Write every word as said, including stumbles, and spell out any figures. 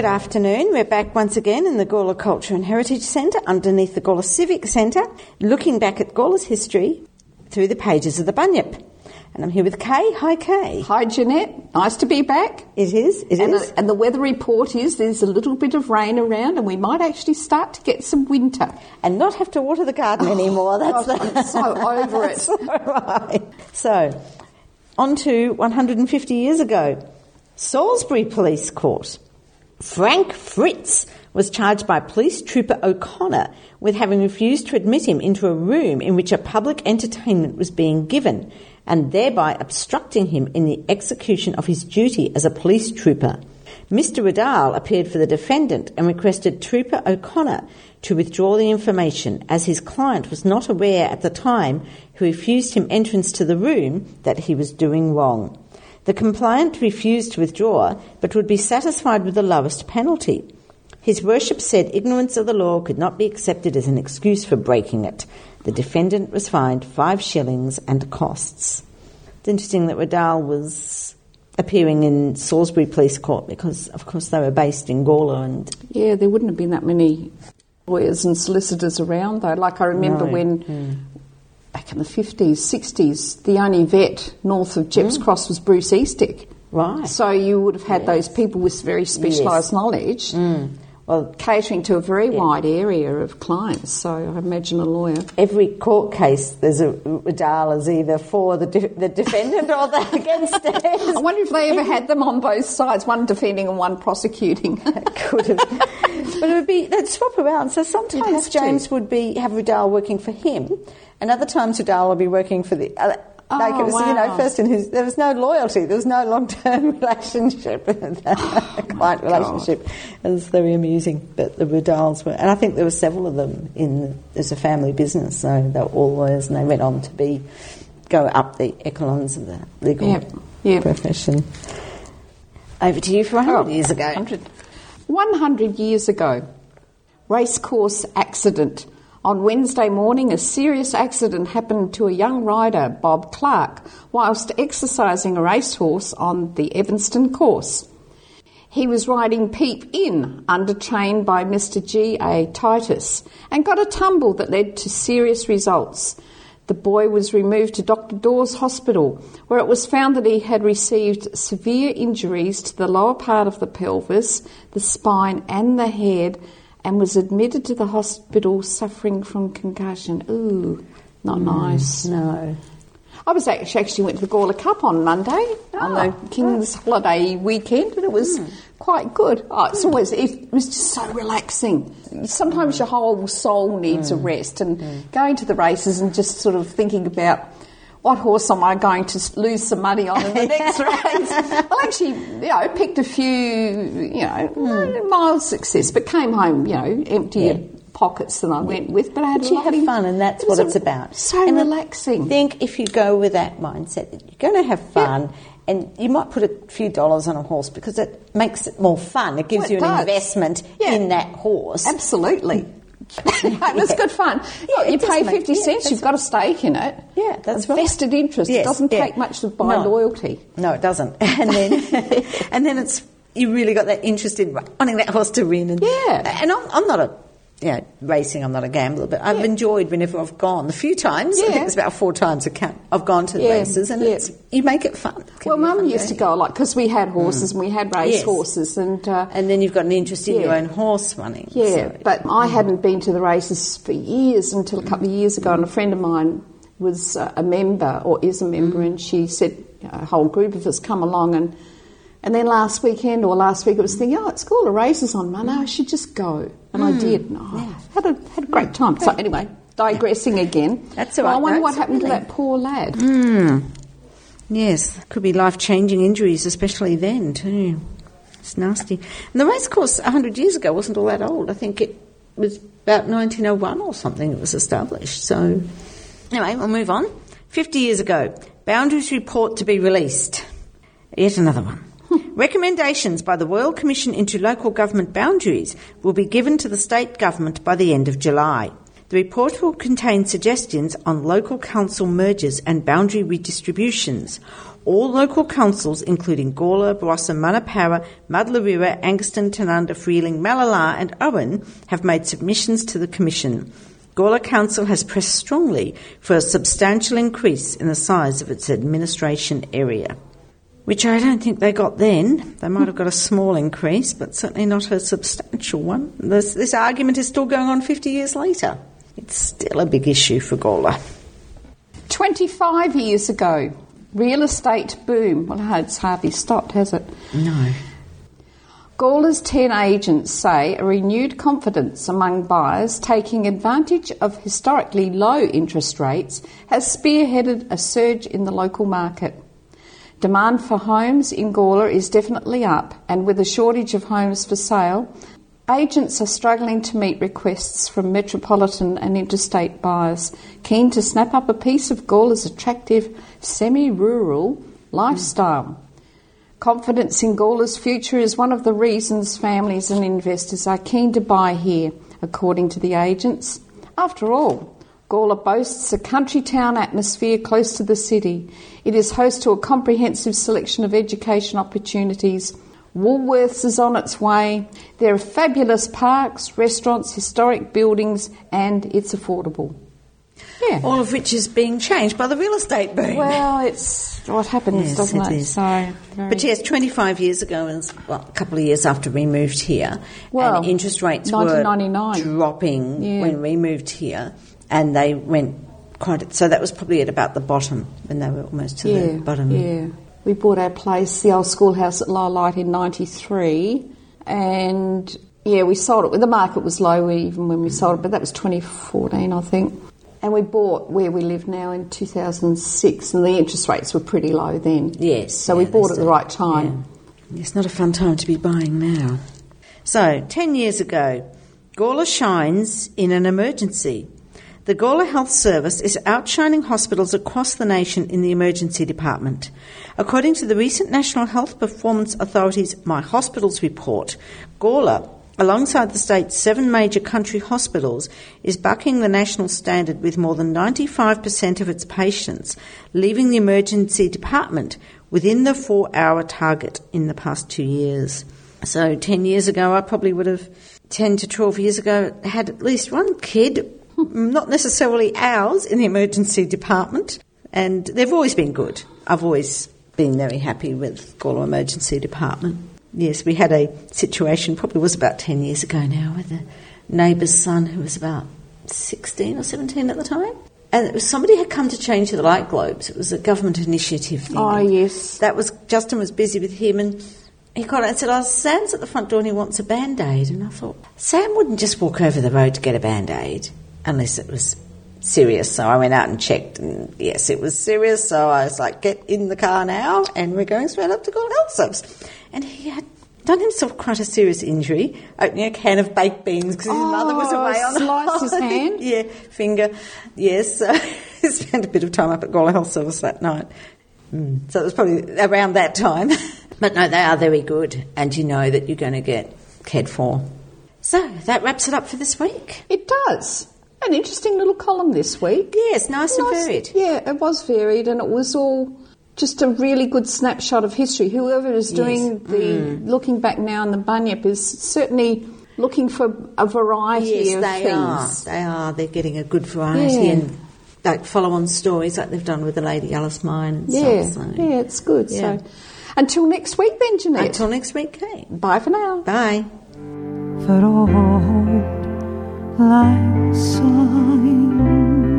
good afternoon. We're back once again in the Gawler Culture and Heritage Centre underneath the Gawler Civic Centre, looking back at Gawler's history through the pages of the Bunyip. And I'm here with Kay. Hi, Kay. Hi, Jeanette. Nice to be back. It is, it and is. The, and the weather report is there's a little bit of rain around and we might actually start to get some winter. And not have to water the garden oh, anymore. That's God, the... I'm so over it. So, right. So, on to one hundred fifty years ago. Salisbury Police Court. Frank Fritz was charged by Police Trooper O'Connor with having refused to admit him into a room in which a public entertainment was being given, and thereby obstructing him in the execution of his duty as a police trooper. Mister Riddell appeared for the defendant and requested Trooper O'Connor to withdraw the information, as his client was not aware at the time, who refused him entrance to the room, that he was doing wrong. The complainant refused to withdraw, but would be satisfied with the lowest penalty. His worship said ignorance of the law could not be accepted as an excuse for breaking it. The defendant was fined five shillings and costs. It's interesting that Riddell was appearing in Salisbury Police Court because, of course, they were based in Gawler. And yeah, there wouldn't have been that many lawyers and solicitors around, though. Like I remember no. when, mm. back in the fifties, sixties, the only vet north of Jeps mm. Cross was Bruce Eastick. Right. So you would have had yes. those people with very specialised yes. knowledge. Mm. Well, catering to a very yeah. wide area of clients, so I imagine a lawyer. Every court case, there's a Riddell is either for the de- the defendant or the against it. I wonder if they ever had them on both sides, one defending and one prosecuting. Could have, but it would be they'd swap around. So sometimes James to. would be have Riddell working for him, and other times Riddell would be working for the other. Like oh, it was, wow. you know, first in his, there was no loyalty, there was no long-term relationship, oh, client relationship. It was very amusing, but the Riddells were, and I think there were several of them in, as a family business, so they were all lawyers, and they went on to be, go up the echelons of the legal yep. Yep. profession. Over to you for one hundred oh, years ago. one hundred. one hundred years ago, racecourse accident. On Wednesday morning, a serious accident happened to a young rider, Bob Clark, whilst exercising a racehorse on the Evanston course. He was riding Peep In, under train by Mister G A Titus, and got a tumble that led to serious results. The boy was removed to Doctor Dawes Hospital, where it was found that he had received severe injuries to the lower part of the pelvis, the spine and the head, and was admitted to the hospital suffering from concussion. Ooh, not mm, nice. No. I was actually, actually went to the Gawler Cup on Monday, oh, on the King's right. holiday weekend, and it was mm. quite good. Oh, it's always, it was just so relaxing. Sometimes mm. your whole soul needs mm. a rest, and mm. going to the races and just sort of thinking about what horse am I going to lose some money on in the next race? I actually, you know, picked a few, you know, mm. mild success, but came home, you know, emptier yeah. pockets than I went with. But I had but you have fun, and that's it what a, it's about. So and relaxing. I think if you go with that mindset, that you're going to have fun, yeah. and you might put a few dollars on a horse because it makes it more fun. It gives well, you it an does. investment yeah. in that horse. Absolutely. It was good fun. Yeah, Look, you pay fifty make, cents, yeah, you've got a stake in it. Yeah, that's a right. vested interest. Yes, it doesn't yeah. take much to buy no. loyalty. No, it doesn't. And then, and then it's you really got that interest in wanting that horse to win. And, yeah. And I'm, I'm not a, you know, racing. I'm not a gambler, but I've yeah. enjoyed whenever I've gone. The few times, yeah. I think it's about four times a count. I've gone to yeah. races, and yeah. it's you make it fun. It well, Mum used day. to go a lot because we had horses mm. and we had race yes. horses, and uh, and then you've got an interest in yeah. your own horse running. Yeah, so. but I hadn't been to the races for years until a couple of years ago, and a friend of mine was uh, a member or is a member, mm. and she said, you know, a whole group of us come along, and and then last weekend or last week I was thinking, oh, it's called a races on Monday, I should just go. And mm. I did. And oh, yeah. had a had a great time. So anyway, digressing yeah. again. That's all right. Well, I wonder no, what happened really. to that poor lad. Mm. Yes, could be life-changing injuries, especially then too. It's nasty. And the racecourse one hundred years ago wasn't all that old. I think it was about nineteen oh one or something it was established. So anyway, we'll move on. fifty years ago, Boundaries Report to be released. Yet another one. Recommendations by the Royal Commission into Local Government Boundaries will be given to the state government by the end of July. The report will contain suggestions on local council mergers and boundary redistributions. All local councils, including Gawler, Barossa, Manapara, Madlarira, Angaston, Tanunda, Freeling, Malala and Owen, have made submissions to the Commission. Gawler Council has pressed strongly for a substantial increase in the size of its administration area, which I don't think they got then. They might have got a small increase, but certainly not a substantial one. This, this argument is still going on fifty years later. It's still a big issue for Gawler. twenty-five years ago, real estate boom. Well, it's hardly stopped, has it? No. Gawler's ten agents say a renewed confidence among buyers taking advantage of historically low interest rates has spearheaded a surge in the local market. Demand for homes in Gawler is definitely up, and with a shortage of homes for sale, agents are struggling to meet requests from metropolitan and interstate buyers keen to snap up a piece of Gawler's attractive semi-rural lifestyle. Confidence in Gawler's future is one of the reasons families and investors are keen to buy here, according to the agents. After all, Gawler boasts a country town atmosphere close to the city. It is host to a comprehensive selection of education opportunities. Woolworths is on its way. There are fabulous parks, restaurants, historic buildings, and it's affordable. Yeah. All of which is being changed by the real estate boom. Well, it's what happens, yes, doesn't it? it? Is. So, very... But yes, twenty-five years ago, and well, a couple of years after we moved here, well, and interest rates were dropping yeah. when we moved here, and they went quite. So that was probably at about the bottom, when they were almost to yeah, the bottom. Yeah, we bought our place, the old schoolhouse at Light in ninety-three, and yeah, we sold it. The market was low even when we sold it, but that was twenty fourteen, I think. And we bought where we live now in two thousand six, and the interest rates were pretty low then. Yes. So yeah, we bought at the right time. Yeah. It's not a fun time to be buying now. So, ten years ago, Gawler shines in an emergency. The Gawler Health Service is outshining hospitals across the nation in the emergency department. According to the recent National Health Performance Authority's My Hospitals report, Gawler, alongside the state's seven major country hospitals, is bucking the national standard with more than ninety-five percent of its patients leaving the emergency department within the four-hour target in the past two years. So ten years ago, I probably would have, ten to twelve years ago, had at least one kid, not necessarily ours, in the emergency department. And they've always been good. I've always been very happy with Gawler Emergency Department. Yes, we had a situation, probably was about ten years ago now, with a neighbour's son who was about sixteen or seventeen at the time. And it was, somebody had come to change the light globes. It was a government initiative thing. Oh, yes. That was, Justin was busy with him, and he got out and said, oh, Sam's at the front door and he wants a Band-Aid. And I thought, Sam wouldn't just walk over the road to get a Band-Aid unless it was serious. So I went out and checked, and yes, it was serious. So I was like, get in the car now, and we're going straight up to Gawler Health Service. And he had done himself quite a serious injury, opening a can of baked beans because his oh, mother was away on sliced his hand? Yeah, finger. Yes, so he spent a bit of time up at Gawler Health Service that night. Mm. So it was probably around that time. But no, they are very good, and you know that you're going to get cared for. So that wraps it up for this week. It does. An interesting little column this week. Yes, nice, nice and varied. Yeah, it was varied, and it was all just a really good snapshot of history. Whoever is doing yes. the mm. looking back now in the Bunyip is certainly looking for a variety yes, of they things. Are. They are. They're getting a good variety yeah. and like follow-on stories like they've done with the Lady Alice Mine and yeah. stuff. So. Yeah, it's good. Yeah. So until next week then, Jeanette. Until next week, Kate. Bye for now. Bye. For old lang syne